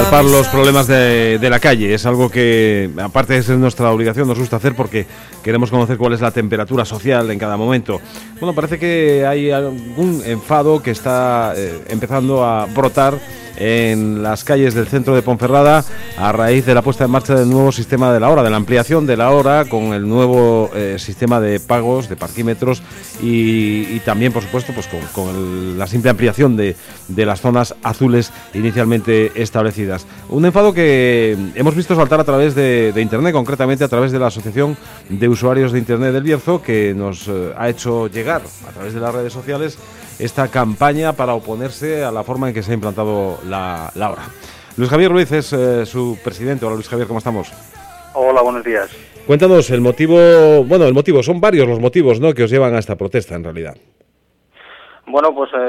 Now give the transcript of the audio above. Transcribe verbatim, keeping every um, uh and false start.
palpar los problemas de, de la calle. Es algo que, aparte de ser nuestra obligación, nos gusta hacer porque queremos conocer cuál es la temperatura social en cada momento. Bueno, parece que hay algún enfado que está eh, empezando a brotar en las calles del centro de Ponferrada a raíz de la puesta en marcha del nuevo sistema de la hora, de la ampliación de la hora con el nuevo eh, sistema de pagos, de parquímetros y, y también, por supuesto, pues con, con el, la simple ampliación de, de las zonas azules inicialmente establecidas. Un enfado que hemos visto saltar a través de, de Internet, concretamente a través de la Asociación de Usuarios de Internet del Bierzo, que nos eh, ha hecho llegar a través de las redes sociales esta campaña para oponerse a la forma en que se ha implantado la, la hora. Luis Javier Ruiz es eh, su presidente. Hola Luis Javier, ¿cómo estamos? Hola, buenos días. Cuéntanos el motivo, bueno, el motivo, son varios los motivos, ¿no?, que os llevan a esta protesta en realidad. Bueno, pues eh,